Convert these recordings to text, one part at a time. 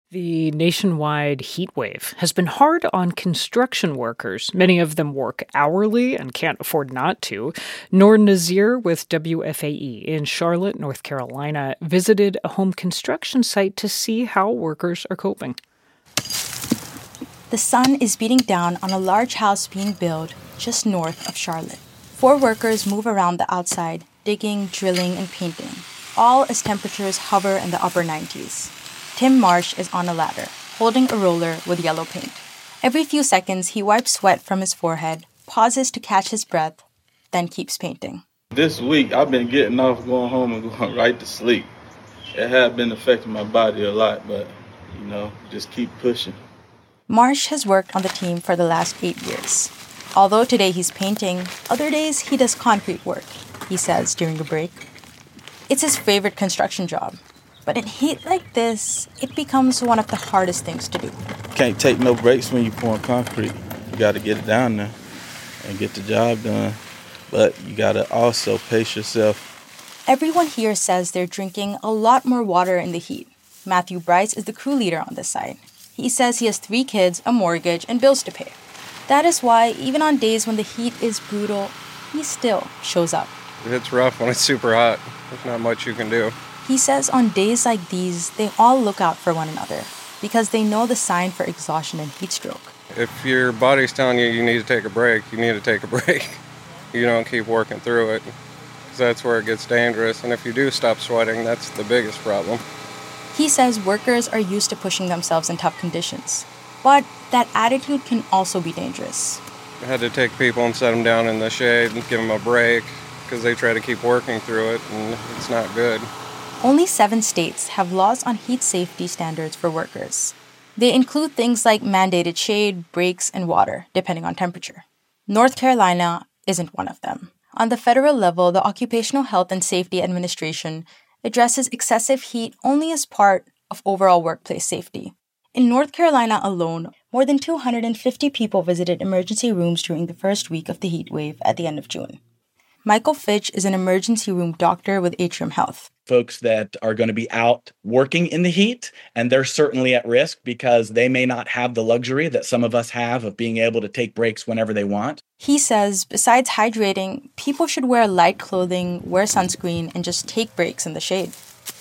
The nationwide heat wave has been hard on construction workers. Many of them work hourly and can't afford not to. Noor Nazir with WFAE in Charlotte, North Carolina, visited a home construction site to see how workers are coping. The sun is beating down on a large house being built just north of Charlotte. 4 workers move around the outside, digging, drilling, and painting, all as temperatures hover in the upper 90s. Tim Marsh is on a ladder, holding a roller with yellow paint. Every few seconds, he wipes sweat from his forehead, pauses to catch his breath, then keeps painting. This week, I've been getting off, going home, and going right to sleep. It had been affecting my body a lot, but, just keep pushing. Marsh has worked on the team for the last 8 years. Although today he's painting, other days he does concrete work, he says during a break. It's his favorite construction job. But in heat like this, it becomes one of the hardest things to do. Can't take no breaks when you're pouring concrete. You got to get it down there and get the job done. But you got to also pace yourself. Everyone here says they're drinking a lot more water in the heat. Matthew Bryce is the crew leader on this side. He says he has 3 kids, a mortgage, and bills to pay. That is why, even on days when the heat is brutal, he still shows up. It's rough when it's super hot. There's not much you can do. He says on days like these, they all look out for one another because they know the sign for exhaustion and heat stroke. If your body's telling you you need to take a break, you need to take a break. You don't keep working through it because that's where it gets dangerous. And if you do stop sweating, that's the biggest problem. He says workers are used to pushing themselves in tough conditions, but that attitude can also be dangerous. I had to take people and set them down in the shade and give them a break because they try to keep working through it, and it's not good. Only 7 states have laws on heat safety standards for workers. They include things like mandated shade, breaks, and water, depending on temperature. North Carolina isn't one of them. On the federal level, the Occupational Health and Safety Administration addresses excessive heat only as part of overall workplace safety. In North Carolina alone, more than 250 people visited emergency rooms during the first week of the heat wave at the end of June. Michael Fitch is an emergency room doctor with Atrium Health. Folks that are going to be out working in the heat, and they're certainly at risk because they may not have the luxury that some of us have of being able to take breaks whenever they want. He says besides hydrating, people should wear light clothing, wear sunscreen, and just take breaks in the shade.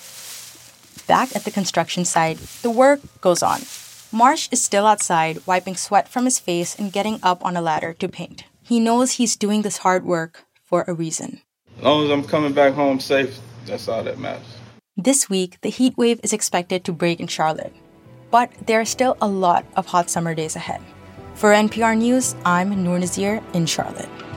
Back at the construction site, the work goes on. Marsh is still outside, wiping sweat from his face and getting up on a ladder to paint. He knows he's doing this hard work for a reason. As long as I'm coming back home safe, that's all that matters. This week, the heat wave is expected to break in Charlotte. But there are still a lot of hot summer days ahead. For NPR News, I'm Noor Nazir in Charlotte.